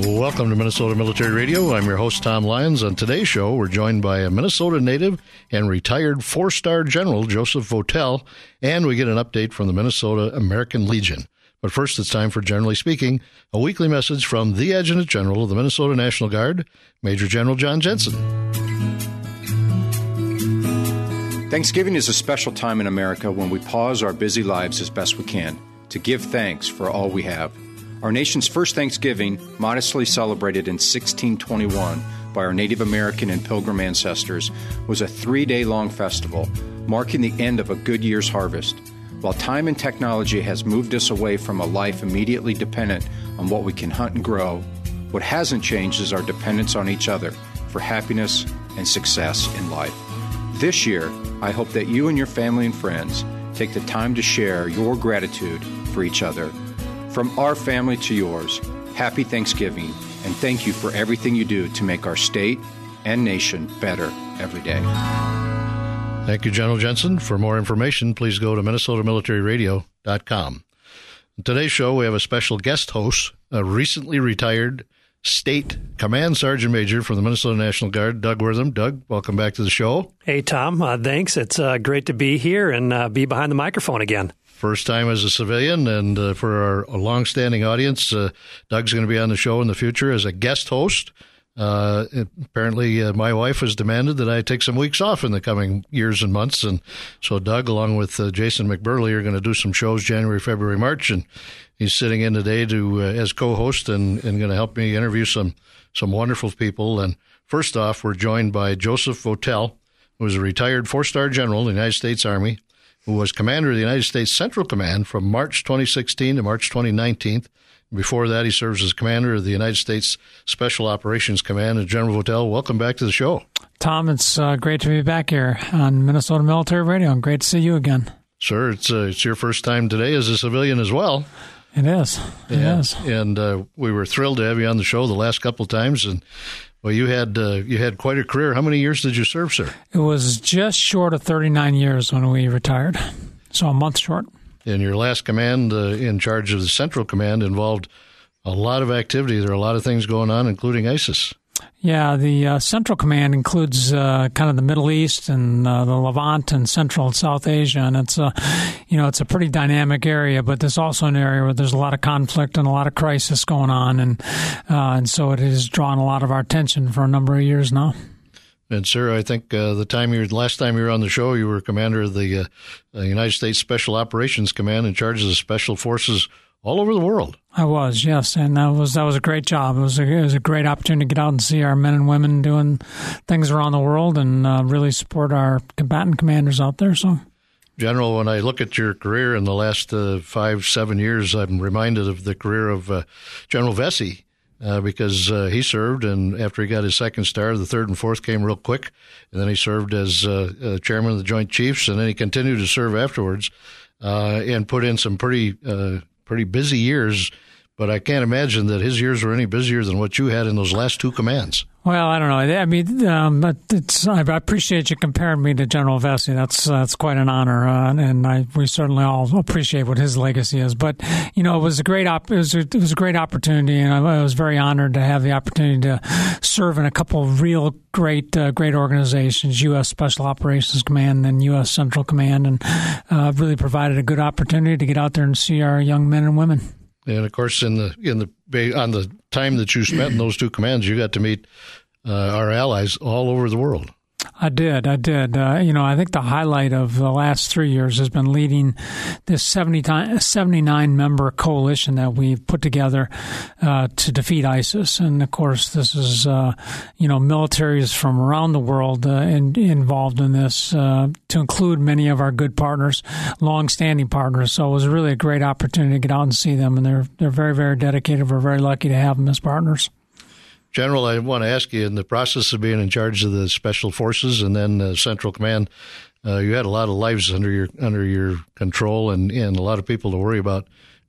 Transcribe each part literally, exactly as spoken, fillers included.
Welcome to Minnesota Military Radio. I'm your host, Tom Lyons. On today's show, we're joined by a Minnesota native and retired four-star General Joseph Votel, and we get an update from the Minnesota American Legion. But first, it's time for Generally Speaking, a weekly message from the Adjutant General of the Minnesota National Guard, Major General John Jensen. Thanksgiving is a special time in America when we pause our busy lives as best we can to give thanks for all we have. Our nation's first Thanksgiving, modestly celebrated in sixteen twenty-one by our Native American and Pilgrim ancestors, was a three-day-long festival marking the end of a good year's harvest. While time and technology has moved us away from a life immediately dependent on what we can hunt and grow, what hasn't changed is our dependence on each other for happiness and success in life. This year, I hope that you and your family and friends take the time to share your gratitude for each other. From our family to yours, happy Thanksgiving, and thank you for everything you do to make our state and nation better every day. Thank you, General Jensen. For more information, please go to minnesota military radio dot com. In today's show, we have a special guest host, a recently retired State Command Sergeant Major from the Minnesota National Guard, Doug Wortham. Doug, welcome back to the show. Hey, Tom. Uh, thanks. It's uh, great to be here and uh, be behind the microphone again. First time as a civilian, and uh, for our long-standing audience, uh, Doug's going to be on the show in the future as a guest host. Uh, apparently, uh, my wife has demanded that I take some weeks off in the coming years and months, and so Doug, along with uh, Jason McBurley, are going to do some shows January, February, March, and he's sitting in today to uh, as co-host and, and going to help me interview some some wonderful people. And first off, we're joined by Joseph Votel, who is a retired four-star general in the United States Army, who was commander of the United States Central Command from March twenty sixteen to March twenty nineteen. Before that, he serves as commander of the United States Special Operations Command. And General Votel, welcome back to the show. Tom, it's uh, great to be back here on Minnesota Military Radio, and great to see you again. Sir, it's uh, it's your first time today as a civilian as well. It is. It and, is. And uh, we were thrilled to have you on the show the last couple of times. And well, you had uh, you had quite a career. How many years did you serve, sir? It was just short of thirty-nine years when we retired, so a month short. And your last command uh, in charge of the Central Command involved a lot of activity. There are a lot of things going on, including ISIS. Yeah, the uh, Central Command includes uh, kind of the Middle East and uh, the Levant and Central and South Asia, and it's a, you know, it's a pretty dynamic area. But there's also an area where there's a lot of conflict and a lot of crisis going on, and uh, and so it has drawn a lot of our attention for a number of years now. And sir, I think uh, the time you last time you were on the show, you were commander of the uh, United States Special Operations Command in charge of the special forces all over the world. I was, yes, and that was that was a great job. It was a, it was a great opportunity to get out and see our men and women doing things around the world and uh, really support our combatant commanders out there. So, General, when I look at your career in the last uh, five, seven years, I'm reminded of the career of uh, General Vesey. Uh, because uh, he served, and after he got his second star, the third and fourth came real quick, and then he served as uh, uh, chairman of the Joint Chiefs, and then he continued to serve afterwards, uh, and put in some pretty uh, pretty busy years. But I can't imagine that his years were any busier than what you had in those last two commands. Well, I don't know. I mean, um, it's, I appreciate you comparing me to General Vesey. That's that's quite an honor, uh, and I, we certainly all appreciate what his legacy is. But you know, it was a great op- it was a, it was a great opportunity, and I, I was very honored to have the opportunity to serve in a couple of real great uh, great organizations: U S Special Operations Command and U S Central Command, and uh, really provided a good opportunity to get out there and see our young men and women. And of course, in the in the on the time that you spent in those two commands, you got to meet uh, our allies all over the world. I did. I did. Uh, you know, I think the highlight of the last three years has been leading this seventy-nine member coalition that we've put together uh, to defeat ISIS. And, of course, this is, uh, you know, militaries from around the world uh, in, involved in this, uh, to include many of our good partners, long-standing partners. So it was really a great opportunity to get out and see them. And they're they're very, very dedicated. We're very lucky to have them as partners. General, I want to ask you, in the process of being in charge of the Special Forces and then uh, Central Command, uh, you had a lot of lives under your under your control and, and a lot of people to worry about.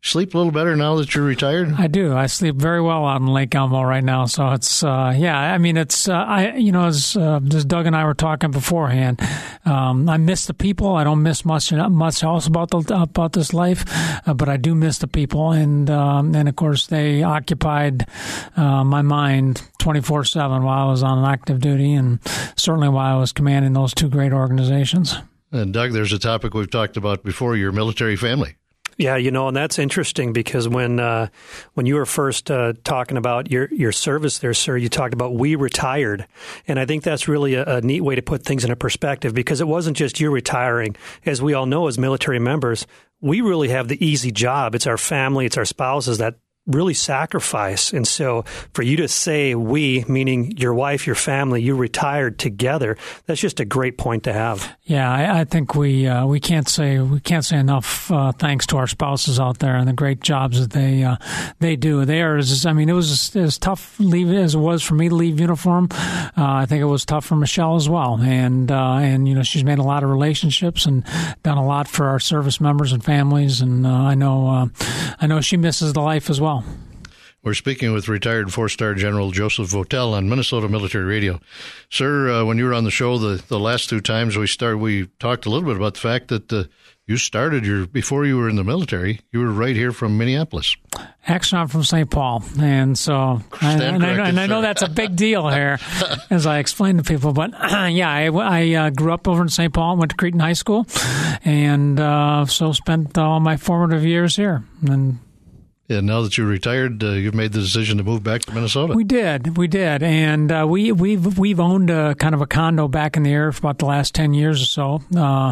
sleep a little better now that you're retired? I do. I sleep very well out in Lake Elmo right now. So it's, uh, yeah, I mean, it's, uh, I, you know, as, uh, as Doug and I were talking beforehand, um, I miss the people. I don't miss much, much else about the, about this life, uh, but I do miss the people. And, um, and of course, they occupied, uh, my mind twenty-four seven while I was on active duty, and certainly while I was commanding those two great organizations. And Doug, there's a topic we've talked about before, your military family. Yeah, you know, and that's interesting because when uh, when you were first uh, talking about your, your service there, sir, you talked about we retired. And I think that's really a, a neat way to put things into perspective, because it wasn't just you retiring. As we all know as military members, we really have the easy job. It's our family, it's our spouses that really sacrifice. And so for you to say we, meaning your wife, your family, you retired together, that's just a great point to have. Yeah, I, I think we uh, we can't say we can't say enough uh, thanks to our spouses out there and the great jobs that they uh, they do. They are, I mean, it was as tough leave as it was for me to leave uniform. Uh, I think it was tough for Michelle as well. And uh, and you know, she's made a lot of relationships and done a lot for our service members and families. And uh, I know uh, I know she misses the life as well. We're speaking with retired four-star General Joseph Votel on Minnesota Military Radio. Sir, uh, when you were on the show the, the last two times we started, we talked a little bit about the fact that uh, you started your, before you were in the military, you were right here from Minneapolis. Actually, I'm from Saint Paul, and so I, and, I, and I know that's a big deal here, as I explain to people. But uh, yeah, I, I uh, grew up over in Saint Paul, went to Cretin High School, and uh, so spent all my formative years here. And And now that you're retired, uh, you've made the decision to move back to Minnesota. We did, we did, and uh, we we've we've owned a kind of a condo back in the area for about the last ten years or so. Uh,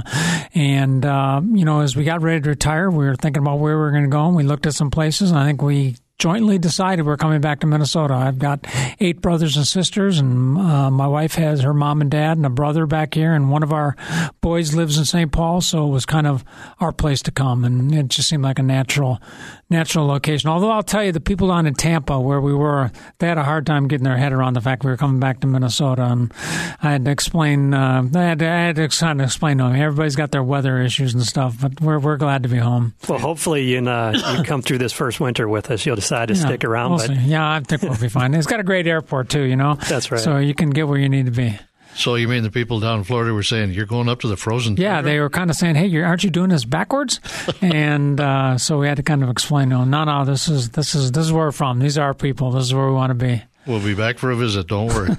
and uh, you know, as we got ready to retire, we were thinking about where we were going to go, and we looked at some places, and I think we jointly decided we're coming back to Minnesota. I've got eight brothers and sisters, and uh, my wife has her mom and dad and a brother back here, and one of our boys lives in Saint Paul, so it was kind of our place to come, and it just seemed like a natural natural location. Although I'll tell you, the people down in Tampa where we were, they had a hard time getting their head around the fact we were coming back to Minnesota, and I had to explain, uh, I, had to, I had to kind of explain to them, everybody's got their weather issues and stuff, but we're we're glad to be home. Well, hopefully you, uh, you come through this first winter with us. You'll decide to yeah, stick around. We'll but see. Yeah, I think we'll be fine. It's got a great airport, too, you know? That's right. So you can get where you need to be. So you mean the people down in Florida were saying, you're going up to the frozen Yeah, tundra? they were kind of saying, hey, you're, aren't you doing this backwards? And uh, so we had to kind of explain to them, no, no, this is, this is, this is where we're from. These are our people. This is where we want to be. We'll be back for a visit. Don't worry.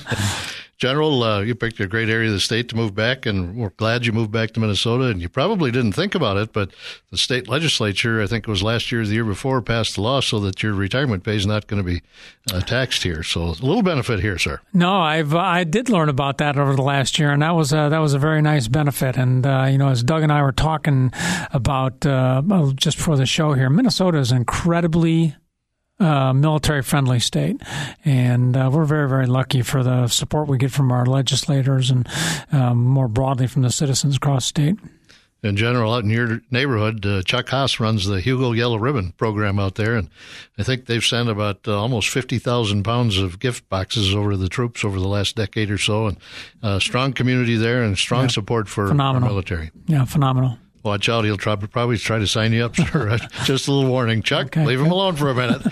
General, uh, you picked a great area of the state to move back, and we're glad you moved back to Minnesota. And you probably didn't think about it, but the state legislature, I think it was last year or the year before, passed a law so that your retirement pay is not going to be uh, taxed here. So a little benefit here, sir. No, I've I did learn about that over the last year, and that was a, that was a very nice benefit. And uh, you know, as Doug and I were talking about uh, just before the show here, Minnesota is incredibly Uh, military-friendly state, and uh, we're very, very lucky for the support we get from our legislators and um, more broadly from the citizens across the state. In general, out in your neighborhood, uh, Chuck Haas runs the Hugo Yellow Ribbon program out there, and I think they've sent about uh, almost fifty thousand pounds of gift boxes over to the troops over the last decade or so, and uh, strong community there and strong yeah. support for phenomenal. our military. Yeah, phenomenal. Watch out, he'll try, probably try to sign you up, sir. Just a little warning. Chuck, okay, leave okay. him alone for a minute.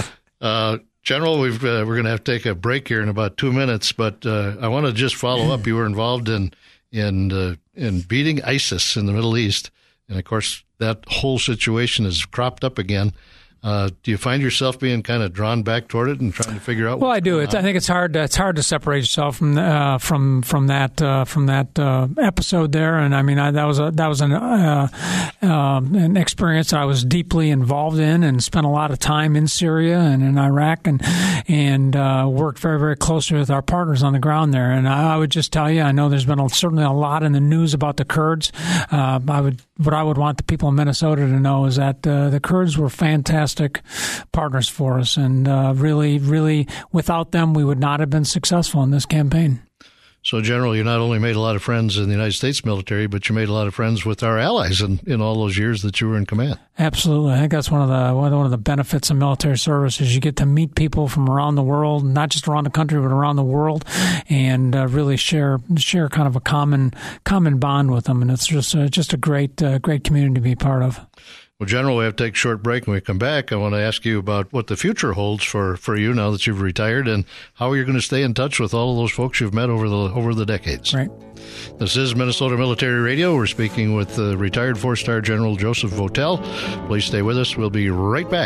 Uh, General, we've, uh, we're going to have to take a break here in about two minutes, but uh, I want to just follow up. You were involved in in uh, in beating ISIS in the Middle East, and, of course, that whole situation has cropped up again. Uh, do you find yourself being kind of drawn back toward it and trying to figure out? Well, what's I do. It's, I think it's hard. To, it's hard to separate yourself from uh, from from that uh, from that uh, episode there. And I mean, I, that was a that was an uh, uh, an experience that I was deeply involved in, and spent a lot of time in Syria and in Iraq, and and uh, worked very very closely with our partners on the ground there. And I, I would just tell you, I know there's been a, certainly a lot in the news about the Kurds. Uh, I would what I would want the people in Minnesota to know is that uh, the Kurds were fantastic partners for us, and uh, really, really, without them, we would not have been successful in this campaign. So, General, you not only made a lot of friends in the United States military, but you made a lot of friends with our allies in, in all those years that you were in command. Absolutely. I think that's one of the one of the benefits of military service is you get to meet people from around the world, not just around the country, but around the world, and uh, really share share kind of a common common bond with them. And it's just uh, just a great uh, great community to be part of. Well, General, we have to take a short break. When we come back, I want to ask you about what the future holds for, for you now that you've retired, and how you're going to stay in touch with all of those folks you've met over the over the decades. Right. This is Minnesota Military Radio. We're speaking with uh, retired four-star General Joseph Votel. Please stay with us. We'll be right back.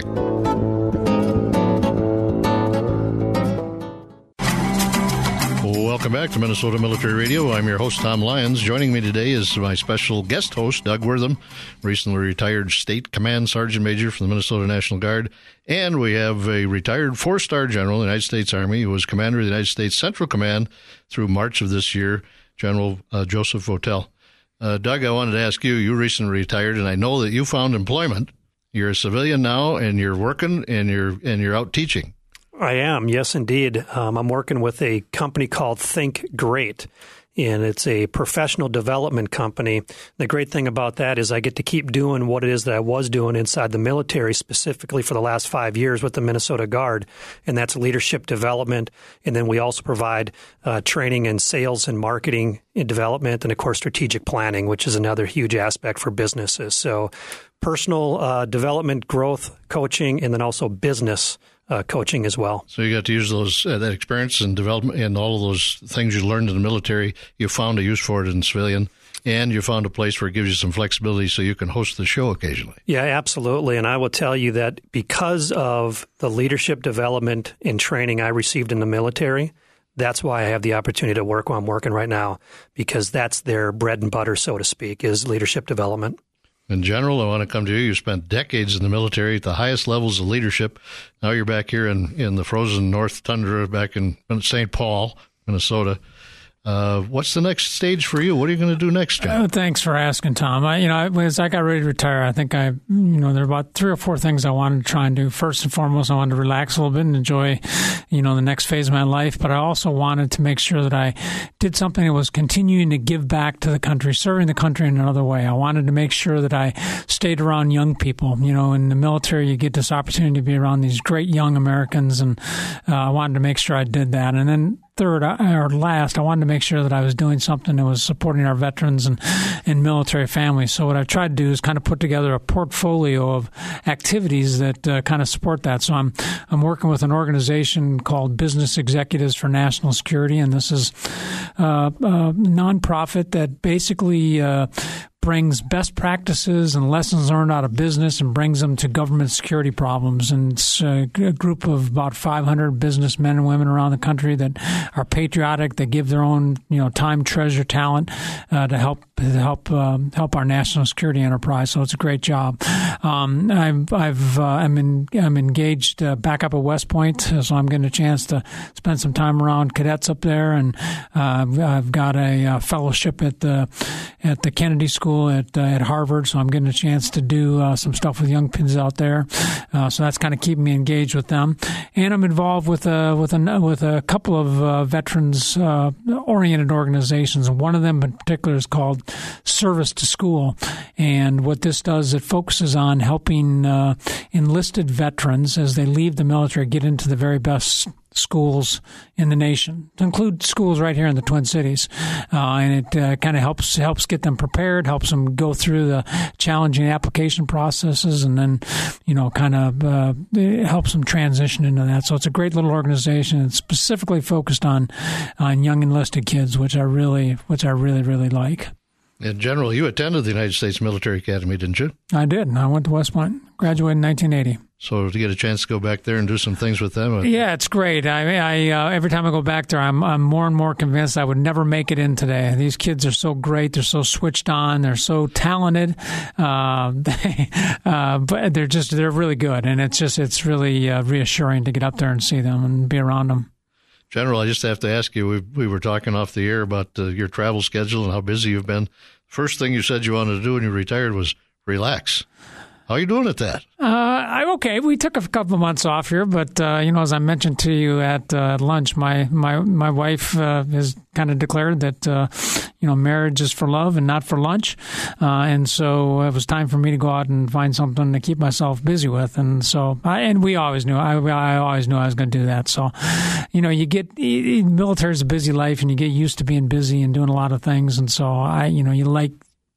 Welcome back to Minnesota Military Radio. I'm your host, Tom Lyons. Joining me today is my special guest host, Doug Wortham, recently retired State Command Sergeant Major for the Minnesota National Guard. And we have a retired four-star general in the United States Army who was commander of the United States Central Command through March of this year, General uh, Joseph Votel. Uh, Doug, I wanted to ask you, you recently retired, and I know that you found employment. You're a civilian now, and you're working, and you're and you're out teaching. I am, yes, indeed. Um, I'm working with a company called Think Great, and it's a professional development company. The great thing about that is I get to keep doing what it is that I was doing inside the military, specifically for the last five years with the Minnesota Guard, and that's leadership development. And then we also provide uh, training in sales and marketing and development, and, of course, strategic planning, which is another huge aspect for businesses. So personal uh, development, growth, coaching, and then also business Uh, coaching as well. So you got to use those uh, that experience and development and all of those things you learned in the military. You found a use for it in civilian, and you found a place where it gives you some flexibility so you can host the show occasionally. Yeah, absolutely. And I will tell you that because of the leadership development and training I received in the military, that's why I have the opportunity to work where I'm working right now, because that's their bread and butter, so to speak, is leadership development. In general, I want to come to you. You spent decades in the military at the highest levels of leadership. Now you're back here in, in the frozen North Tundra back in Saint Paul, Minnesota. Uh, what's the next stage for you? What are you going to do next, John? Oh, thanks for asking, Tom. I, you know, as I got ready to retire, I think I, you know, there are about three or four things I wanted to try and do. First and foremost, I wanted to relax a little bit and enjoy, you know, the next phase of my life. But I also wanted to make sure that I did something that was continuing to give back to the country, serving the country in another way. I wanted to make sure that I stayed around young people. You know, in the military, you get this opportunity to be around these great young Americans, and uh, I wanted to make sure I did that. And then third or last, I wanted to make sure that I was doing something that was supporting our veterans and, and military families. So what I've tried to do is kind of put together a portfolio of activities that uh, kind of support that. So I'm I'm working with an organization called Business Executives for National Security, and this is uh, a nonprofit that basically uh, brings best practices and lessons learned out of business and brings them to government security problems. And it's a group of about five hundred businessmen and women around the country that are patriotic, that give their own, you know, time, treasure, talent uh, to help to help um, help our national security enterprise. So it's a great job. Um, I've I've uh, I'm in, I'm engaged uh, back up at West Point, so I'm getting a chance to spend some time around cadets up there, and uh, I've got a uh, fellowship at the at the Kennedy School at uh, at Harvard, so I'm getting a chance to do uh, some stuff with young kids out there. Uh, so that's kind of keeping me engaged with them, and I'm involved with a with a with a couple of uh, veterans uh, oriented organizations. And one of them in particular is called Service to School, and what this does, it focuses on helping uh, enlisted veterans as they leave the military get into the very best schools in the nation, to include schools right here in the Twin Cities, uh, and it uh, kind of helps helps get them prepared, helps them go through the challenging application processes, and then, you know, kind of uh, it helps them transition into that. So it's a great little organization. It's specifically focused on on young enlisted kids, which I really which I really really like. In general, you attended the United States Military Academy, didn't you? I did. I went to West Point, graduated in nineteen eighty. So to get a chance to go back there and do some things with them? Yeah, it's great. I, I uh, every time I go back there, I'm I'm more and more convinced I would never make it in today. These kids are so great. They're so switched on. They're so talented. Uh, they, uh, but they're just they're really good, and it's just it's really uh, reassuring to get up there and see them and be around them. General, I just have to ask you, we, we were talking off the air about uh, your travel schedule and how busy you've been. First thing you said you wanted to do when you retired was relax. How are you doing at that? Uh, I'm okay. We took a couple of months off here, but, uh, you know, as I mentioned to you at uh, lunch, my, my, my wife uh, has kind of declared that, uh, you know, marriage is for love and not for lunch. Uh, and so it was time for me to go out and find something to keep myself busy with. And so, I, and we always knew, I, I always knew I was going to do that. So, you know, you get, military is a busy life, and you get used to being busy and doing a lot of things. And so I, you know, you like,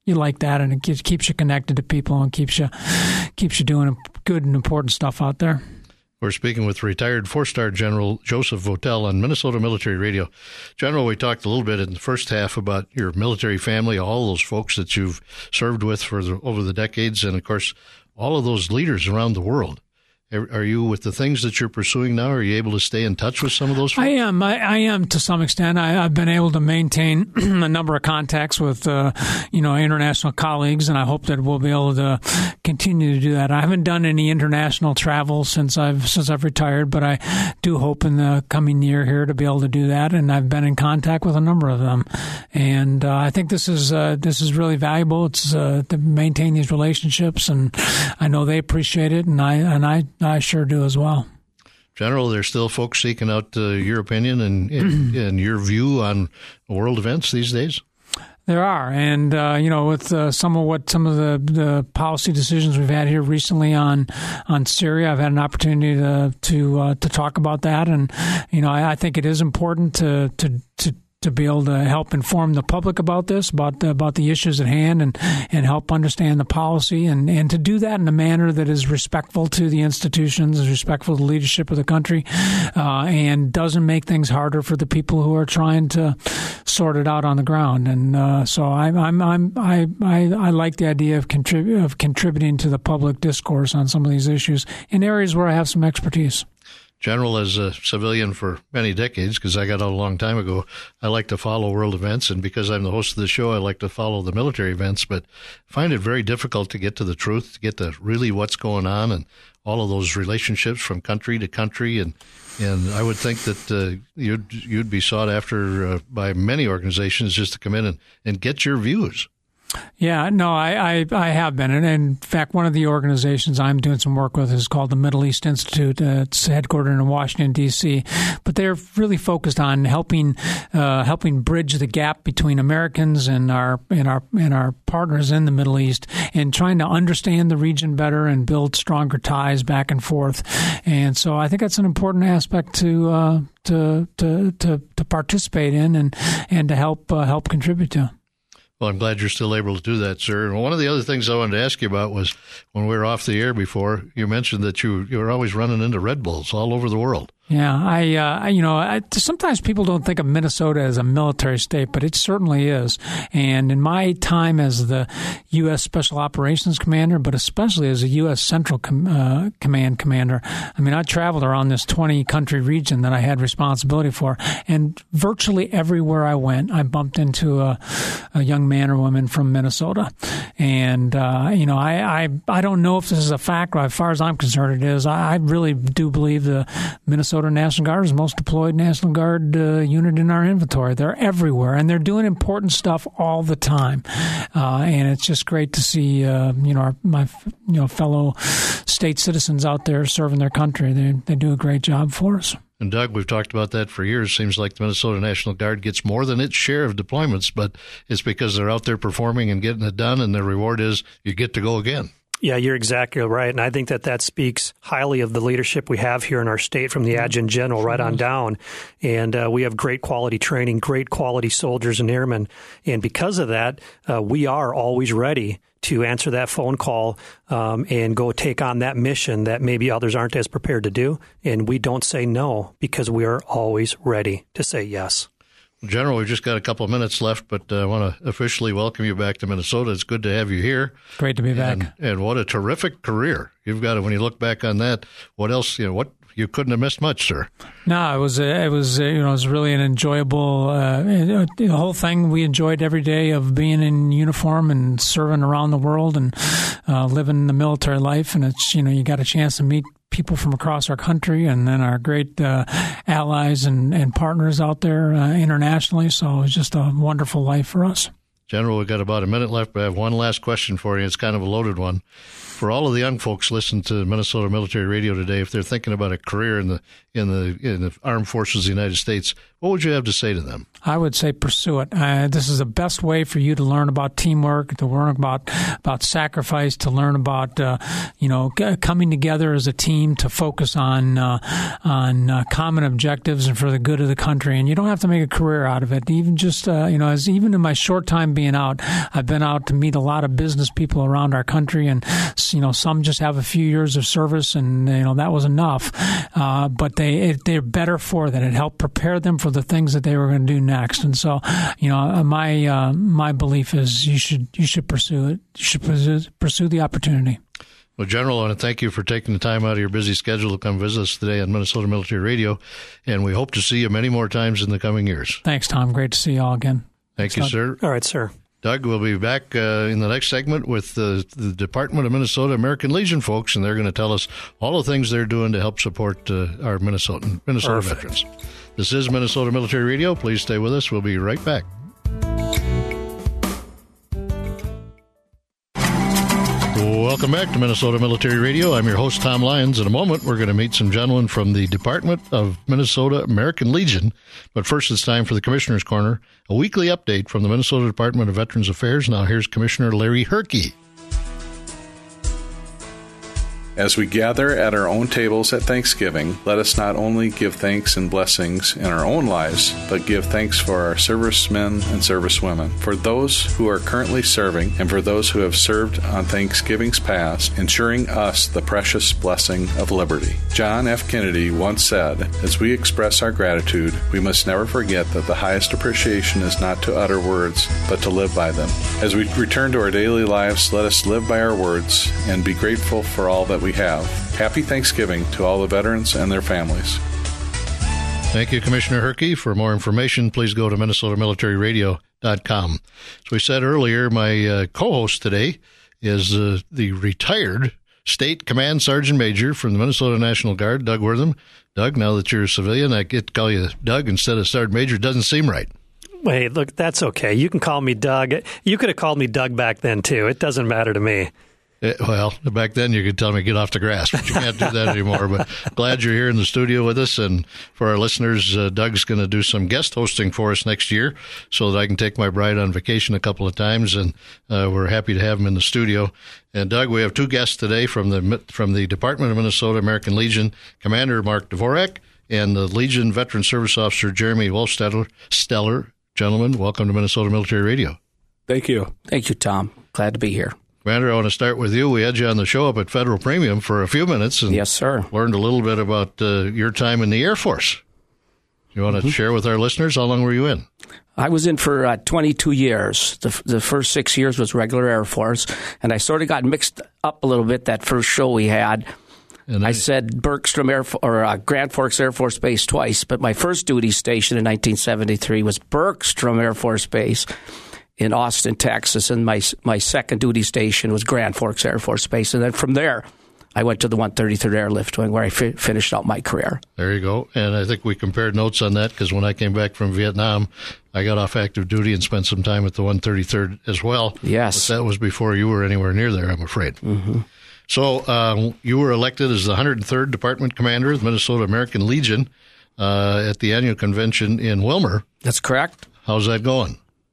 you like that, and it keeps, keeps you connected to people and keeps you keeps you doing good and important stuff out there. We're speaking with retired four-star General Joseph Votel on Minnesota Military Radio. General, we talked a little bit in the first half about your military family, all those folks that you've served with for the, over the decades, and, of course, all of those leaders around the world. Are you, with the things that you're pursuing now, are you able to stay in touch with some of those folks? I am. I, I am to some extent. I, I've been able to maintain a number of contacts with, uh, you know, international colleagues, and I hope that we'll be able to continue to do that. I haven't done any international travel since I've since I've retired, but I do hope in the coming year here to be able to do that. And I've been in contact with a number of them, and uh, I think this is uh, this is really valuable. It's uh, to maintain these relationships, and I know they appreciate it, and I and I. I sure do as well. General, there's still folks seeking out uh, your opinion and, and, and your view on world events these days? There are, and uh, you know, with uh, some of what some of the, the policy decisions we've had here recently on on Syria, I've had an opportunity to to uh, to talk about that, and you know, I, I think it is important to to to. to be able to help inform the public about this, about the, about the issues at hand, and, and help understand the policy, and, and to do that in a manner that is respectful to the institutions, is respectful to the leadership of the country, uh, and doesn't make things harder for the people who are trying to sort it out on the ground. And uh, so I'm, I'm, I'm, I, I, I like the idea of, contrib- of contributing to the public discourse on some of these issues in areas where I have some expertise. General, as a civilian for many decades, because I got out a long time ago, I like to follow world events, and because I'm the host of the show, I like to follow the military events, but I find it very difficult to get to the truth, to get to really what's going on, and all of those relationships from country to country, and and I would think that uh, you'd you'd be sought after uh, by many organizations just to come in and, and get your views. Yeah, no, I, I, I have been. And in fact, one of the organizations I'm doing some work with is called the Middle East Institute. Uh, it's headquartered in Washington, D C, but they're really focused on helping uh, helping bridge the gap between Americans and our and our and our partners in the Middle East, and trying to understand the region better and build stronger ties back and forth. And so I think that's an important aspect to uh, to, to to to participate in and and to help uh, help contribute to. Well, I'm glad you're still able to do that, sir. And one of the other things I wanted to ask you about was when we were off the air before, you mentioned that you you were always running into Red Bulls all over the world. Yeah, I, uh, you know, I, sometimes people don't think of Minnesota as a military state, but it certainly is. And in my time as the U S Special Operations Commander, but especially as a U S Central Com- uh, Command Commander, I mean, I traveled around this twenty-country region that I had responsibility for, and virtually everywhere I went, I bumped into a, a young man or woman from Minnesota. And, uh, you know, I, I, I don't know if this is a fact, but as far as I'm concerned, it is. I, I really do believe the Minnesota National Guard is the most deployed National Guard uh, unit in our inventory. They're everywhere, and they're doing important stuff all the time. Uh, and it's just great to see, uh, you know, our, my you know fellow state citizens out there serving their country. They they do a great job for us. And Doug, we've talked about that for years. Seems like the Minnesota National Guard gets more than its share of deployments, but it's because they're out there performing and getting it done, and the reward is you get to go again. Yeah, you're exactly right. And I think that that speaks highly of the leadership we have here in our state, from the adjutant general right on down. And uh, we have great quality training, great quality soldiers and airmen. And because of that, uh, we are always ready to answer that phone call um, and go take on that mission that maybe others aren't as prepared to do. And we don't say no, because we are always ready to say yes. General, we've just got a couple of minutes left, but uh, I want to officially welcome you back to Minnesota. It's good to have you here. Great to be back. And, and what a terrific career you've got. When you look back on that, what else? You know, what you couldn't have missed much, sir. No, it was a, it was a, you know it was really an enjoyable uh, the whole thing. We enjoyed every day of being in uniform and serving around the world and uh, living the military life. And it's you know you got a chance to meet people from across our country, and then our great uh, allies and, and partners out there uh, internationally. So it was just a wonderful life for us. General, we've got about a minute left, but I have one last question for you. It's kind of a loaded one. for all of the young folks listening to Minnesota Military Radio today, if they're thinking about a career in the in the in the armed forces of the United States, what would you have to say to them? I would say pursue it. Uh, this is the best way for you to learn about teamwork, to learn about about sacrifice, to learn about uh, you know g- coming together as a team to focus on uh, on uh, common objectives and for the good of the country. And you don't have to make a career out of it. Even just uh, you know, as even in my short time being out, I've been out to meet a lot of business people around our country, and you know, some just have a few years of service, and you know that was enough. Uh, but they it, they're better for that. It helped prepare them for the things that they were going to do next. And so, you know, my uh, my belief is you should you should pursue it. You should pursue, pursue the opportunity. Well, General, I want to thank you for taking the time out of your busy schedule to come visit us today on Minnesota Military Radio, and we hope to see you many more times in the coming years. Thanks, Tom. Great to see you all again. Thank Thanks, you, Doug. sir. All right, sir. Doug will be back uh, in the next segment with uh, the Department of Minnesota American Legion folks, and they're going to tell us all the things they're doing to help support uh, our Minnesotan, Minnesota Perfect. veterans. This is Minnesota Military Radio. Please stay with us. We'll be right back. Welcome back to Minnesota Military Radio. I'm your host, Tom Lyons. In a moment, we're going to meet some gentlemen from the Department of Minnesota American Legion. But first, it's time for the Commissioner's Corner, a weekly update from the Minnesota Department of Veterans Affairs. Now, here's Commissioner Larry Herke. As we gather at our own tables at Thanksgiving, let us not only give thanks and blessings in our own lives, but give thanks for our servicemen and servicewomen, for those who are currently serving, and for those who have served on Thanksgivings past, ensuring us the precious blessing of liberty. John F. Kennedy once said, as we express our gratitude, we must never forget that the highest appreciation is not to utter words, but to live by them. As we return to our daily lives, let us live by our words and be grateful for all that we have. Happy Thanksgiving to all the veterans and their families. Thank you, Commissioner Herke. For more information, please go to Minnesota Military Radio dot com. As we said earlier, my uh, co-host today is uh, the retired State Command Sergeant Major from the Minnesota National Guard, Doug Wortham. Doug, now that you're a civilian, I get to call you Doug instead of Sergeant Major. Doesn't seem right. Wait, look, that's okay. You can call me Doug. You could have called me Doug back then, too. It doesn't matter to me. It, well, back then you could tell me get off the grass, but you can't do that anymore. But glad you're here in the studio with us. And for our listeners, uh, Doug's going to do some guest hosting for us next year so that I can take my bride on vacation a couple of times. And uh, we're happy to have him in the studio. And, Doug, we have two guests today from the from the Department of Minnesota American Legion, Commander Mark Dvorak and the Legion Veteran Service Officer Jeremy Wolfsteller. Stellar. Gentlemen, welcome to Minnesota Military Radio. Thank you. Thank you, Tom. Glad to be here. Commander, I want to start with you. We had you on the show up at Federal Premium for a few minutes. And yes, sir. Learned a little bit about uh, your time in the Air Force. You want to mm-hmm. share with our listeners, how long were you in? I was in for uh, twenty-two years. The, the first six years was regular Air Force, and I sort of got mixed up a little bit that first show we had. And I, I said Bergstrom Air or uh, Grand Forks Air Force Base twice, but my first duty station in nineteen seventy-three was Bergstrom Air Force Base in Austin, Texas, and my my second duty station was Grand Forks Air Force Base. And then from there, I went to the one thirty-third Airlift Wing, where I fi- finished out my career. There you go. And I think we compared notes on that, because when I came back from Vietnam, I got off active duty and spent some time at the one thirty-third as well. Yes. But that was before you were anywhere near there, I'm afraid. Mm-hmm. So um, you were elected as the one hundred third Department Commander of the Minnesota American Legion uh, at the annual convention in Willmar. That's correct. How's that going?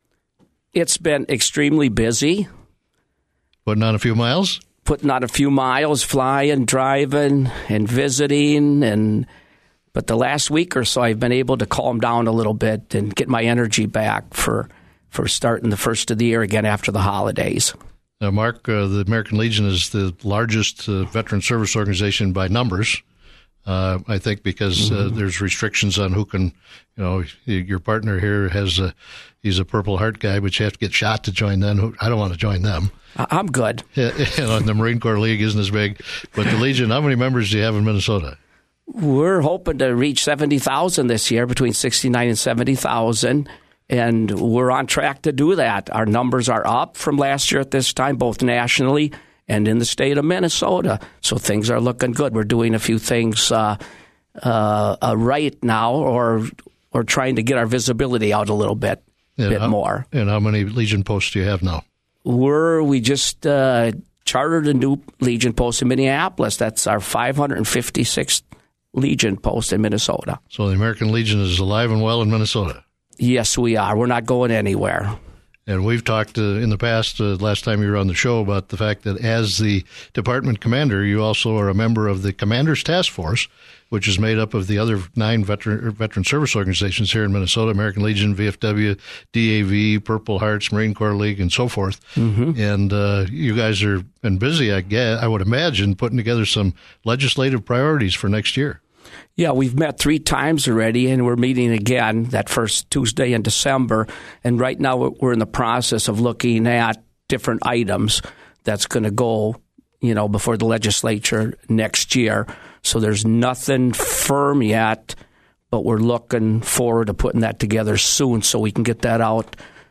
It's been extremely busy. Putting on a few miles? Putting on a few miles, flying, driving, and visiting. and But the last week or so, I've been able to calm down a little bit and get my energy back for, for starting the first of the year again after the holidays. Now, Mark, uh, the American Legion is the largest uh, veteran service organization by numbers. Uh, I think because uh, mm-hmm. there's restrictions on who can, you know, your partner here has a, he's a Purple Heart guy, but you have to get shot to join them. I don't want to join them. I'm good. Yeah, you know, the Marine Corps League isn't as big. But the Legion, how many members do you have in Minnesota? We're hoping to reach seventy thousand this year, between sixty-nine and seventy thousand. And we're on track to do that. Our numbers are up from last year at this time, both nationally and in the state of Minnesota. So things are looking good. We're doing a few things uh, uh, uh, right now, or or trying to get our visibility out a little bit, and bit how, more. And how many Legion posts do you have now? We're we just uh, chartered a new Legion post in Minneapolis. That's our five hundred fifty-sixth Legion post in Minnesota. So the American Legion is alive and well in Minnesota? Yes, we are. We're not going anywhere. And we've talked uh, in the past, uh, last time you were on the show, about the fact that as the department commander, you also are a member of the Commander's Task Force, which is made up of the other nine veteran veteran service organizations here in Minnesota: American Legion, V F W, D A V, Purple Hearts, Marine Corps League, and so forth. Mm-hmm. And uh, you guys have been busy, I guess, I would imagine, putting together some legislative priorities for next year. Yeah, we've met three times already, and we're meeting again that first Tuesday in December. And right now we're in the process of looking at different items that's going to go, you know, before the legislature next year. So there's nothing firm yet, but we're looking forward to putting that together soon so we can get that out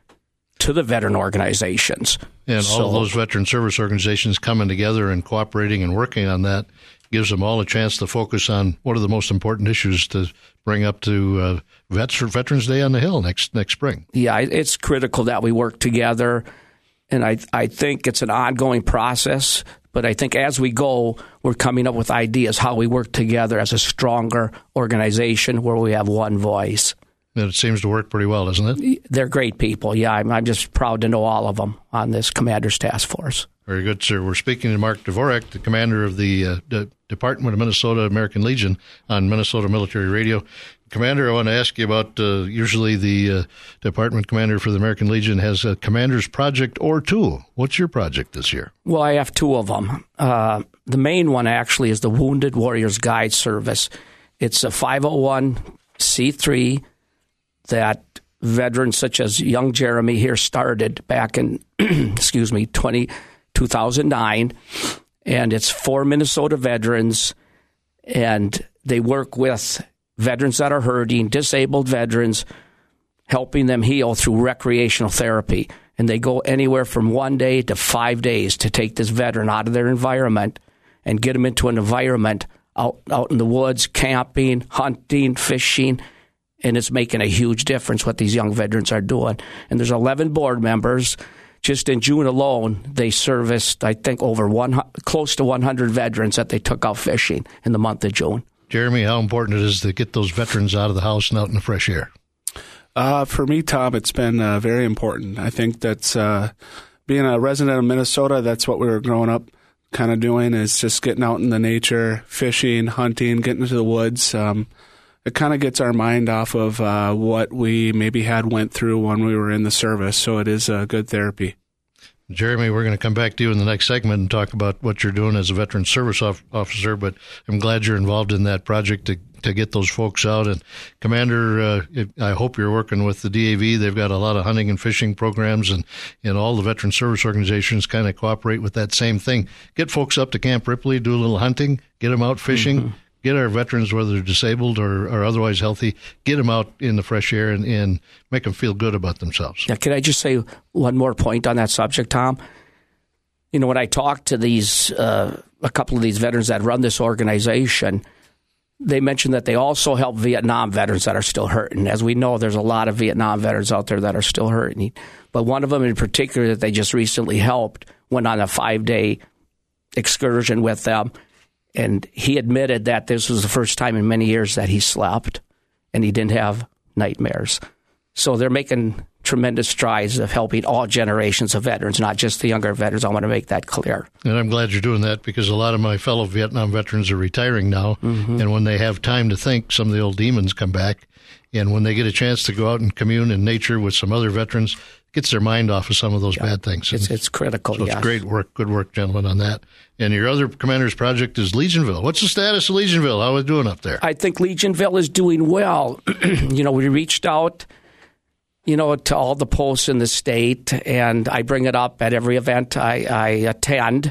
to the veteran organizations. And so, all of those veteran service organizations coming together and cooperating and working on that gives them all a chance to focus on what are the most important issues to bring up to uh, Vets- Veterans Day on the Hill next next spring. Yeah, it's critical that we work together, and I I think it's an ongoing process. But I think as we go, we're coming up with ideas how we work together as a stronger organization where we have one voice. And it seems to work pretty well, doesn't it? They're great people. Yeah, I'm, I'm just proud to know all of them on this Commander's Task Force. Very good, sir. We're speaking to Mark Dvorak, the commander of the uh, D- Department of Minnesota American Legion on Minnesota Military Radio. Commander, I want to ask you about, uh, usually the uh, department commander for the American Legion has a commander's project or two. What's your project this year? Well, I have two of them. Uh, the main one actually is the Wounded Warriors Guide Service. It's a five oh one c three that veterans such as young Jeremy here started back in, excuse me, twenty, two thousand nine, and it's for Minnesota veterans, and they work with veterans that are hurting, disabled veterans, helping them heal through recreational therapy. And they go anywhere from one day to five days to take this veteran out of their environment and get them into an environment out, out in the woods, camping, hunting, fishing, and it's making a huge difference what these young veterans are doing. And there's eleven board members. Just in June alone, they serviced, I think, over one close to one hundred veterans that they took out fishing in the month of June. Jeremy, how important it is to get those veterans out of the house and out in the fresh air? Uh, for me, Tom, it's been uh, very important. I think that's uh, being a resident of Minnesota, that's what we were growing up kind of doing, is just getting out in the nature, fishing, hunting, getting into the woods. Um, it kind of gets our mind off of uh, what we maybe had went through when we were in the service, so it is a good therapy. Jeremy, we're going to come back to you in the next segment and talk about what you're doing as a veteran service officer, but I'm glad you're involved in that project to to get those folks out. And Commander, uh, I hope you're working with the D A V. They've got a lot of hunting and fishing programs, and, and all the veteran service organizations kind of cooperate with that same thing. Get folks up to Camp Ripley, do a little hunting, get them out fishing. Mm-hmm. Get our veterans, whether they're disabled or, or otherwise healthy, get them out in the fresh air and, and make them feel good about themselves. Yeah, could I just say one more point on that subject, Tom? You know, when I talk to these, uh, a couple of these veterans that run this organization, they mentioned that they also help Vietnam veterans that are still hurting. As we know, there's a lot of Vietnam veterans out there that are still hurting. But one of them in particular that they just recently helped went on a five-day excursion with them. And he admitted that this was the first time in many years that he slept and he didn't have nightmares. So they're making tremendous strides of helping all generations of veterans, not just the younger veterans. I want to make that clear. And I'm glad you're doing that because a lot of my fellow Vietnam veterans are retiring now. Mm-hmm. And when they have time to think, some of the old demons come back. And when they get a chance to go out and commune in nature with some other veterans, gets their mind off of some of those yeah. bad things. It's, it's critical, so yes. It's great work. Good work, gentlemen, on that. And your other commander's project is Legionville. What's the status of Legionville? How are we doing up there? I think Legionville is doing well. You know, we reached out, you know, to all the posts in the state, and I bring it up at every event I, I attend,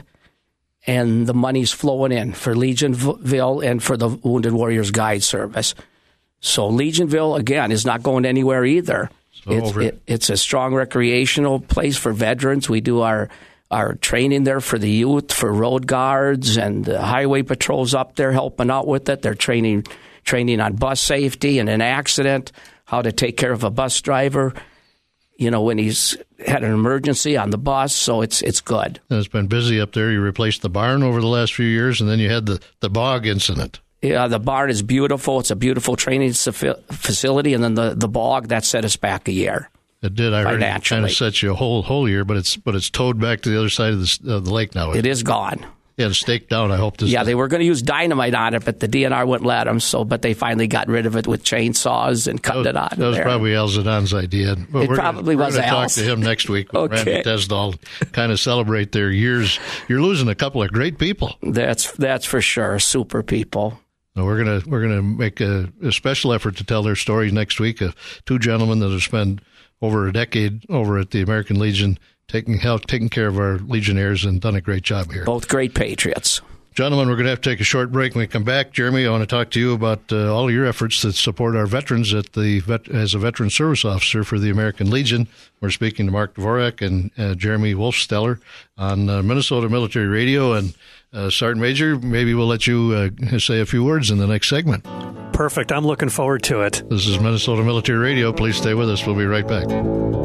and the money's flowing in for Legionville and for the Wounded Warriors Guide Service. So Legionville, again, is not going anywhere either. So it's, it, it's a strong recreational place for veterans. We do our our training there for the youth, for road guards, and the highway patrols up there helping out with it. They're training training on bus safety and an accident, how to take care of a bus driver. you know, when he's had an emergency on the bus, so it's it's good. And it's been busy up there. You replaced the barn over the last few years, and then you had the, the bog incident. Yeah, the barn is beautiful. It's a beautiful training facility, and then the, the bog, that set us back a year. It did. I heard it kind of set you a whole whole year, but it's but it's towed back to the other side of the, uh, the lake now. It is gone. Yeah, it's staked down. I hope this. Yeah, time. They were going to use dynamite on it, but the D N R wouldn't let them. So, but they finally got rid of it with chainsaws and cut it out. That was there. probably Al Zidon's idea. Well, it we're probably gonna, was we're gonna Al's. Talk to him next week. With Okay. Randy Tesdall, kind of celebrate their years. You're losing a couple of great people. That's that's for sure. Super people. Now we're gonna we're gonna make a, a special effort to tell their stories next week of two gentlemen that have spent over a decade over at the American Legion, taking help, taking care of our Legionnaires, and done a great job here. Both great patriots. Gentlemen, we're going to have to take a short break. When we come back, Jeremy, I want to talk to you about uh, all of your efforts that support our veterans at the vet, as a veteran service officer for the American Legion. We're speaking to Mark Dvorak and uh, Jeremy Wolfsteller on uh, Minnesota Military Radio. And uh, Sergeant Major, maybe we'll let you uh, say a few words in the next segment. Perfect. I'm looking forward to it. This is Minnesota Military Radio. Please stay with us. We'll be right back.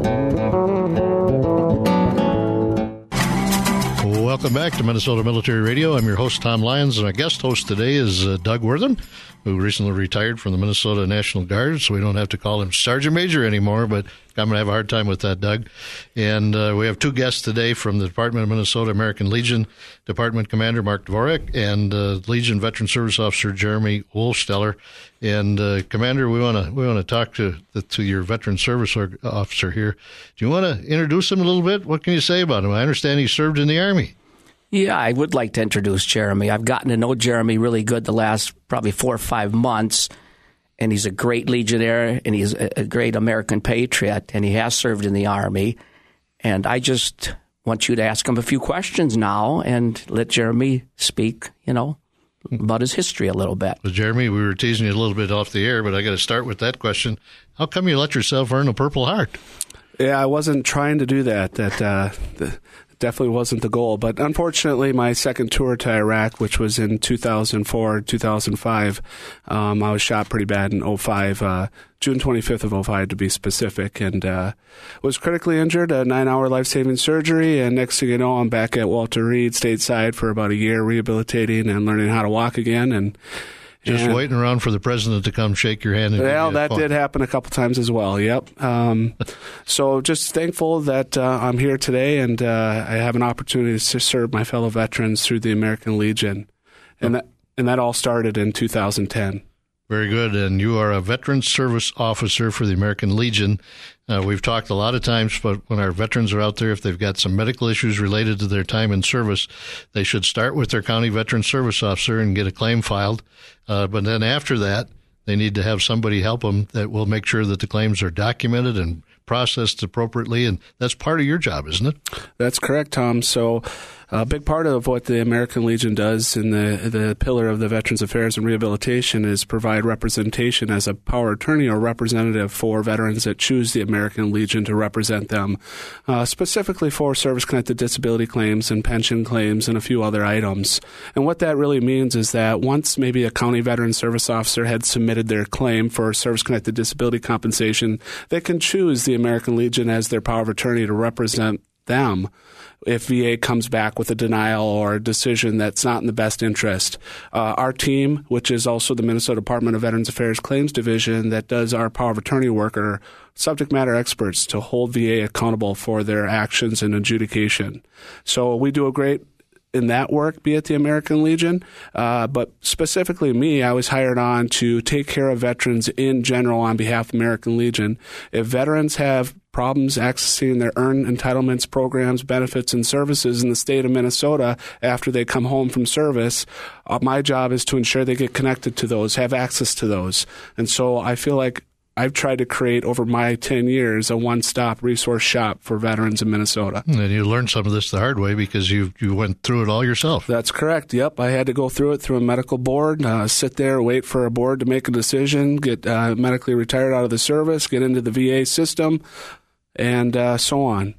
Welcome back to Minnesota Military Radio. I'm your host, Tom Lyons, and our guest host today is uh, Doug Wortham, who recently retired from the Minnesota National Guard, so we don't have to call him Sergeant Major anymore, but I'm going to have a hard time with that, Doug. And uh, we have two guests today from the Department of Minnesota American Legion, Department Commander Mark Dvorak and uh, Legion Veteran Service Officer Jeremy Wolfsteller. And uh, Commander, we want to we want to talk to the, to your Veteran Service Officer here. Do you want to introduce him a little bit? What can you say about him? I understand he served in the Army. Yeah, I would like to introduce Jeremy. I've gotten to know Jeremy really good the last probably four or five months, and he's a great Legionnaire, and he's a great American patriot, and he has served in the Army. And I just want you to ask him a few questions now and let Jeremy speak, you know, about his history a little bit. Well, Jeremy, we were teasing you a little bit off the air, but I got to start with that question. How come you let yourself earn a Purple Heart? Yeah, I wasn't trying to do that. That uh, the, definitely wasn't the goal. But unfortunately, my second tour to Iraq, which was in two thousand four, two thousand five, um, I was shot pretty bad in oh five, uh, June twenty-fifth of oh five to be specific, and uh, was critically injured, a nine-hour life-saving surgery, and next thing you know, I'm back at Walter Reed stateside for about a year rehabilitating and learning how to walk again, and Just and, waiting around for the president to come shake your hand. And well, you that phone. did happen a couple times as well. Yep. Um, so just thankful that uh, I'm here today and uh, I have an opportunity to serve my fellow veterans through the American Legion, and that and that all started in two thousand ten. Very good. And you are a veteran service officer for the American Legion. Uh, we've talked a lot of times, but when our veterans are out there, if they've got some medical issues related to their time in service, they should start with their county veteran service officer and get a claim filed. Uh, but then after that, they need to have somebody help them that will make sure that the claims are documented and processed appropriately. And that's part of your job, isn't it? That's correct, Tom. So a big part of what the American Legion does in the the pillar of the Veterans Affairs and Rehabilitation is provide representation as a power attorney or representative for veterans that choose the American Legion to represent them, uh, specifically for service-connected disability claims and pension claims and a few other items. And what that really means is that once maybe a county veteran service officer had submitted their claim for service-connected disability compensation, they can choose the American Legion as their power of attorney to represent them if V A comes back with a denial or a decision that's not in the best interest. Uh, our team, which is also the Minnesota Department of Veterans Affairs Claims Division that does our power of attorney work, are subject matter experts to hold V A accountable for their actions and adjudication. So we do a great in that work, be it the American Legion, uh, but specifically me, I was hired on to take care of veterans in general on behalf of American Legion. If veterans have problems accessing their earned entitlements, programs, benefits, and services in the state of Minnesota after they come home from service, uh, my job is to ensure they get connected to those, have access to those. And so I feel like I've tried to create over my ten years a one-stop resource shop for veterans in Minnesota. And you learned some of this the hard way because you you went through it all yourself. That's correct. Yep. I had to go through it through a medical board, uh, sit there, wait for a board to make a decision, get uh, medically retired out of the service, get into the V A system, and uh, so on.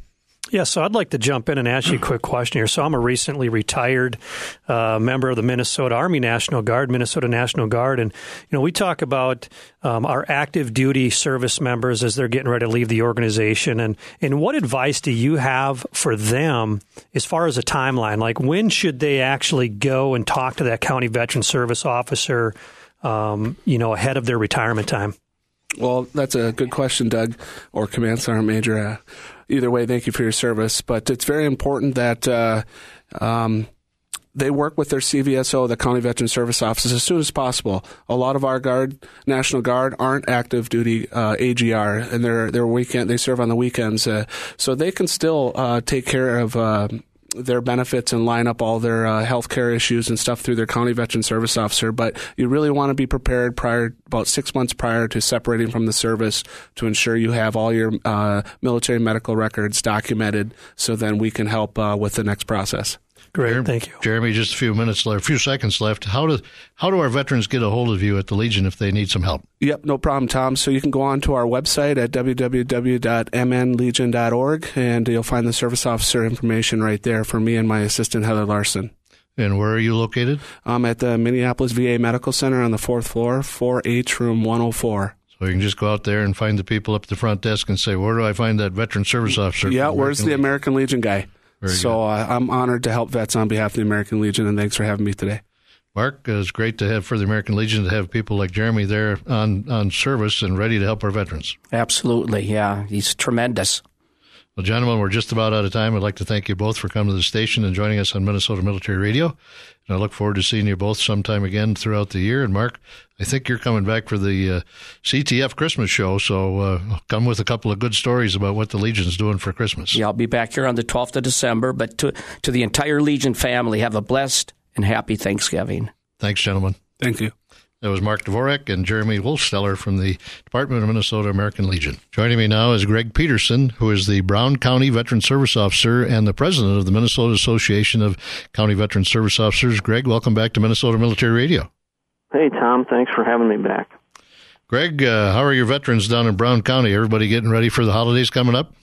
Yeah, so I'd like to jump in and ask you a quick question here. So I'm a recently retired uh, member of the Minnesota Army National Guard, Minnesota National Guard, and you know we talk about um, our active duty service members as they're getting ready to leave the organization. And, and what advice do you have for them as far as a timeline? Like when should they actually go and talk to that county veteran service officer, um, you know, ahead of their retirement time? Well, that's a good question, Doug, or Command Sergeant Major. Uh, either way, thank you for your service. But it's very important that uh, um, they work with their C V S O, the County Veteran Service Officers, as soon as possible. A lot of our Guard, National Guard, aren't active duty uh, A G R, and they're they're weekend. They serve on the weekends, uh, so they can still uh, take care of Uh, their benefits and line up all their uh, health care issues and stuff through their county veteran service officer. But you really want to be prepared prior, about six months prior to separating from the service, to ensure you have all your uh, military medical records documented, so then we can help uh, with the next process. Great, thank you. Jeremy, just a few minutes left, a few seconds left. How do how do our veterans get a hold of you at the Legion if they need some help? Yep, no problem, Tom. So you can go on to our website at w w w dot m n legion dot org, and you'll find the service officer information right there for me and my assistant, Heather Larson. And where are you located? I'm at the Minneapolis V A Medical Center on the fourth floor, four H, room one oh four. So you can just go out there and find the people up at the front desk and say, where do I find that veteran service officer? Yeah, where's the Legion? American Legion guy? Very so uh, I'm honored to help vets on behalf of the American Legion, and thanks for having me today. Mark, uh, it's great to have for the American Legion to have people like Jeremy there on, on service and ready to help our veterans. Absolutely, yeah. He's tremendous. Well, gentlemen, we're just about out of time. I'd like to thank you both for coming to the station and joining us on Minnesota Military Radio. And I look forward to seeing you both sometime again throughout the year. And Mark, I think you're coming back for the uh, C T F Christmas show, so uh, come with a couple of good stories about what the Legion's doing for Christmas. Yeah, I'll be back here on the twelfth of December. But to, to the entire Legion family, have a blessed and happy Thanksgiving. Thanks, gentlemen. Thank you. That was Mark Dvorak and Jeremy Wolfsteller from the Department of Minnesota American Legion. Joining me now is Greg Peterson, who is the Brown County Veteran Service Officer and the president of the Minnesota Association of County Veteran Service Officers. Greg, welcome back to Minnesota Military Radio. Hey, Tom. Thanks for having me back. Greg, uh, how are your veterans down in Brown County? Everybody getting ready for the holidays coming up?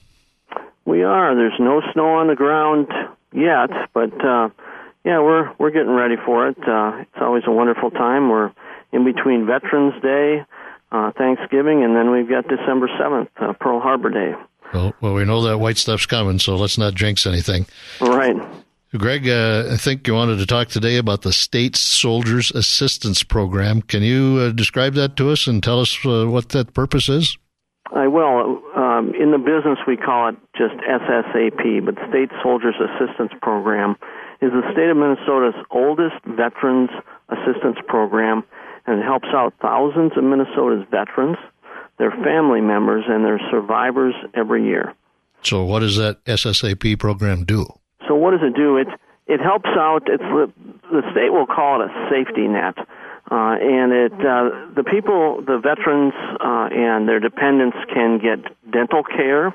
We are. There's no snow on the ground yet, but uh, yeah, we're we're getting ready for it. Uh, it's always a wonderful time. We're in between Veterans Day, uh, Thanksgiving, and then we've got December seventh, uh, Pearl Harbor Day. Well, well, we know that white stuff's coming, so let's not jinx anything. Right. Greg, uh, I think you wanted to talk today about the State Soldiers Assistance Program. Can you uh, describe that to us and tell us uh, what that purpose is? I will. Um, in the business, we call it just S S A P, but State Soldiers Assistance Program is the state of Minnesota's oldest veterans assistance program, and it helps out thousands of Minnesota's veterans, their family members, and their survivors every year. So what does that S S A P program do? So what does it do? It it helps out. It's the, the state will call it a safety net, uh, and it uh, the people, the veterans, uh, and their dependents can get dental care,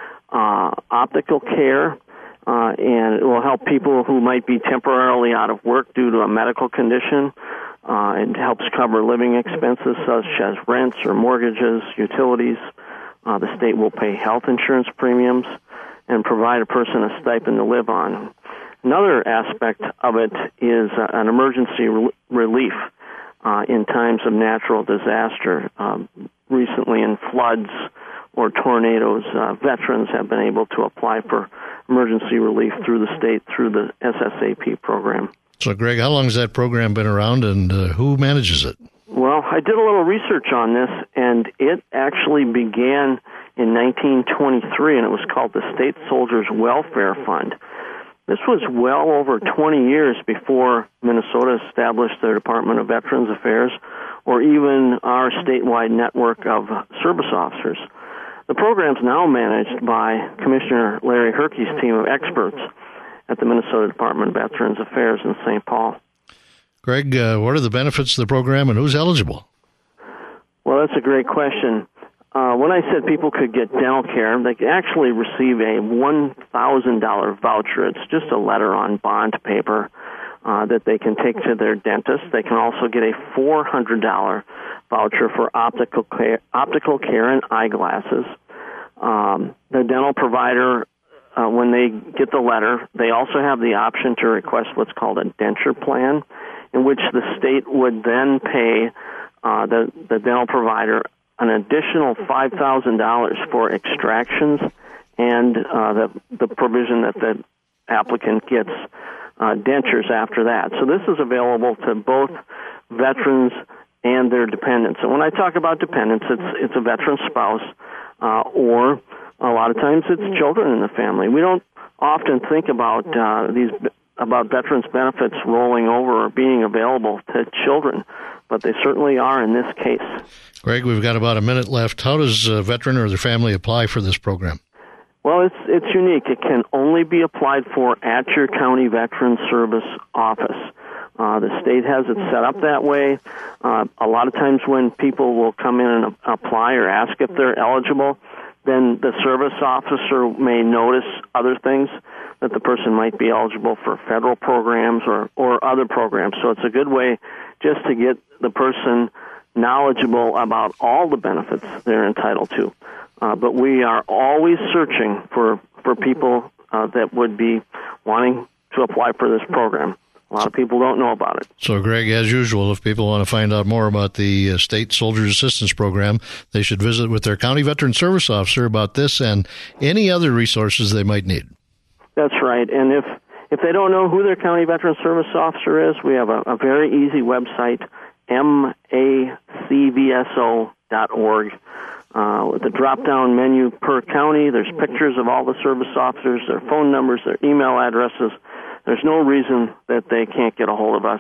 uh, optical care, uh, and it will help people who might be temporarily out of work due to a medical condition. Uh, it helps cover living expenses such as rents or mortgages, utilities. Uh, the state will pay health insurance premiums and provide a person a stipend to live on. Another aspect of it is uh, an emergency re- relief uh, in times of natural disaster. Um, recently in floods or tornadoes, uh, veterans have been able to apply for emergency relief through the state through the S S A P program. So, Greg, how long has that program been around, and uh, who manages it? Well, I did a little research on this, and it actually began in nineteen twenty-three, and it was called the State Soldiers Welfare Fund. This was well over twenty years before Minnesota established their Department of Veterans Affairs or even our statewide network of service officers. The program is now managed by Commissioner Larry Herkey's team of experts at the Minnesota Department of Veterans Affairs in Saint Paul. Greg, uh, what are the benefits of the program, and who's eligible? Well, that's a great question. Uh, when I said people could get dental care, they could actually receive a one thousand dollars voucher. It's just a letter on bond paper uh, that they can take to their dentist. They can also get a four hundred dollars voucher for optical care, optical care and eyeglasses. Um, the dental provider uh, when they get the letter, they also have the option to request what's called a denture plan, in which the state would then pay uh, the, the dental provider an additional five thousand dollars for extractions and uh, the, the provision that the applicant gets uh, dentures after that. So this is available to both veterans and their dependents. And when I talk about dependents, it's it's a veteran spouse, uh, or a lot of times it's children in the family. We don't often think about uh, these about veterans benefits rolling over or being available to children, but they certainly are in this case. Greg, we've got about a minute left. How does a veteran or their family apply for this program? Well, it's it's unique. It can only be applied for at your county veteran service office. Uh, the state has it set up that way. Uh, a lot of times when people will come in and apply or ask if they're eligible, then the service officer may notice other things, that the person might be eligible for federal programs or, or other programs. So it's a good way just to get the person knowledgeable about all the benefits they're entitled to. Uh, but we are always searching for, for people uh, that would be wanting to apply for this program. A lot of people don't know about it. So, Greg, as usual, if people want to find out more about the uh, State Soldiers Assistance Program, they should visit with their county veteran service officer about this and any other resources they might need. That's right. And if, if they don't know who their county veteran service officer is, we have a, a very easy website, M A C V S O dot org. Uh, with the drop-down menu per county, there's pictures of all the service officers, their phone numbers, their email addresses. There's no reason that they can't get a hold of us.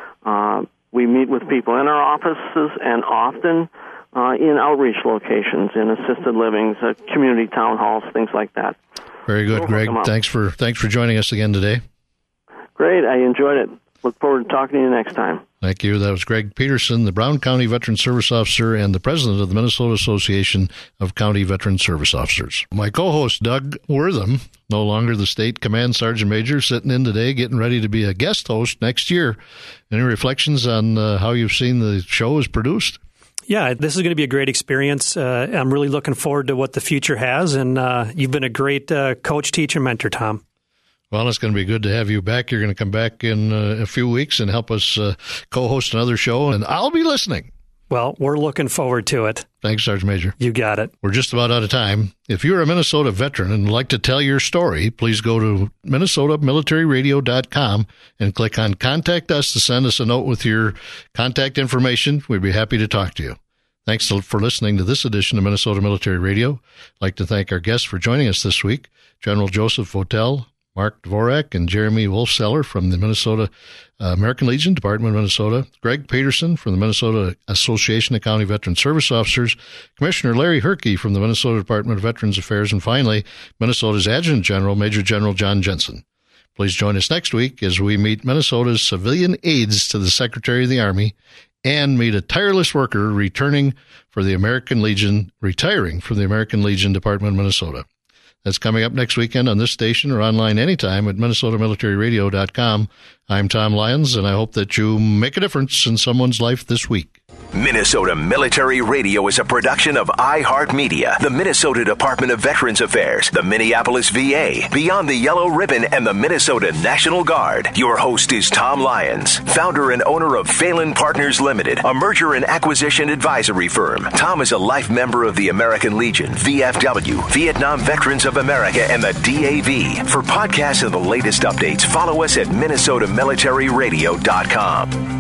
Uh, we meet with people in our offices and often uh, in outreach locations, in assisted livings, uh, community town halls, things like that. Very good, We'll Greg. Thanks for thanks for joining us again today. Great. I enjoyed it. Look forward to talking to you next time. Thank you. That was Greg Peterson, the Brown County Veteran Service Officer and the president of the Minnesota Association of County Veteran Service Officers. My co-host, Doug Wortham, no longer the state command sergeant major, sitting in today, getting ready to be a guest host next year. Any reflections on uh, how you've seen the show is produced? Yeah, this is going to be a great experience. Uh, I'm really looking forward to what the future has, and uh, you've been a great uh, coach, teacher, mentor, Tom. Well, it's going to be good to have you back. You're going to come back in uh, a few weeks and help us uh, co-host another show, and I'll be listening. Well, we're looking forward to it. Thanks, Sergeant Major. You got it. We're just about out of time. If you're a Minnesota veteran and would like to tell your story, please go to minnesota military radio dot com and click on Contact Us to send us a note with your contact information. We'd be happy to talk to you. Thanks for listening to this edition of Minnesota Military Radio. I'd like to thank our guests for joining us this week, General Joseph Votel, Mark Dvorak, and Jeremy Wolfseller from the Minnesota uh, American Legion, Department of Minnesota, Greg Peterson from the Minnesota Association of County Veteran Service Officers, Commissioner Larry Herkey from the Minnesota Department of Veterans Affairs, and finally, Minnesota's Adjutant General, Major General John Jensen. Please join us next week as we meet Minnesota's civilian aides to the Secretary of the Army and meet a tireless worker returning for the American Legion, retiring from the American Legion, Department of Minnesota. That's coming up next weekend on this station or online anytime at minnesota military radio dot com. I'm Tom Lyons, and I hope that you make a difference in someone's life this week. Minnesota Military Radio is a production of iHeartMedia, the Minnesota Department of Veterans Affairs, the Minneapolis V A, Beyond the Yellow Ribbon, and the Minnesota National Guard. Your host is Tom Lyons, founder and owner of Phelan Partners Limited, a merger and acquisition advisory firm. Tom is a life member of the American Legion, V F W, Vietnam Veterans of America, and the D A V. For podcasts and the latest updates, follow us at minnesota military radio dot com.